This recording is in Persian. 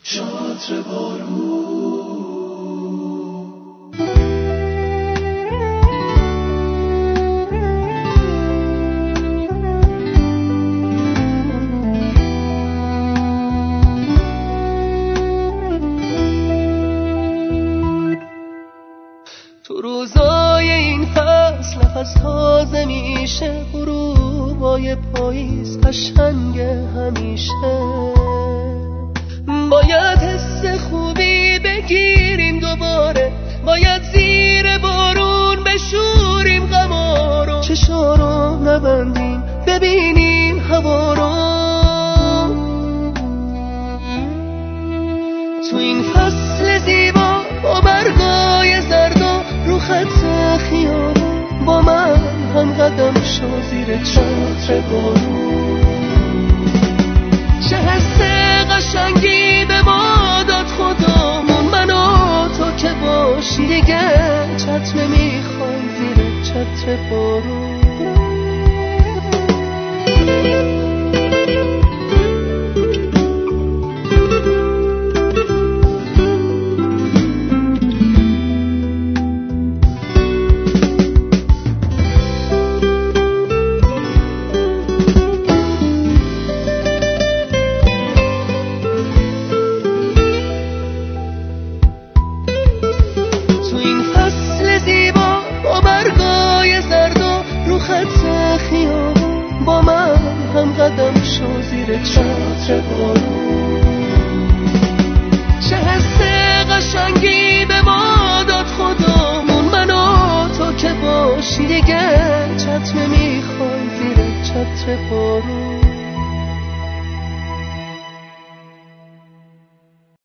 چتر بارون. تو روزای این فصل نفس تازه میشه، غروبای پاییز قشنگه همیشه. باید حس خوبی بگیریم دوباره، باید زیر بارون بشوریم غما رو، چشا رو نبندیم ببینیم هوا رو. تو این فصل زیبا با برگای زرد و رو خط خیابون، با من هم قدم شو زیر چتر بارون. چه حس قشنگی به ما داد خدامون، من و تو که باشی دیگه چتر نمیخوای زیر چتر بارون. با من هم قدم شو زیر چتر بارون. چه حس قشنگی به ما داد خدامون، من و تو که باشی دیگه چتر نمیخوای زیر چتر بارون.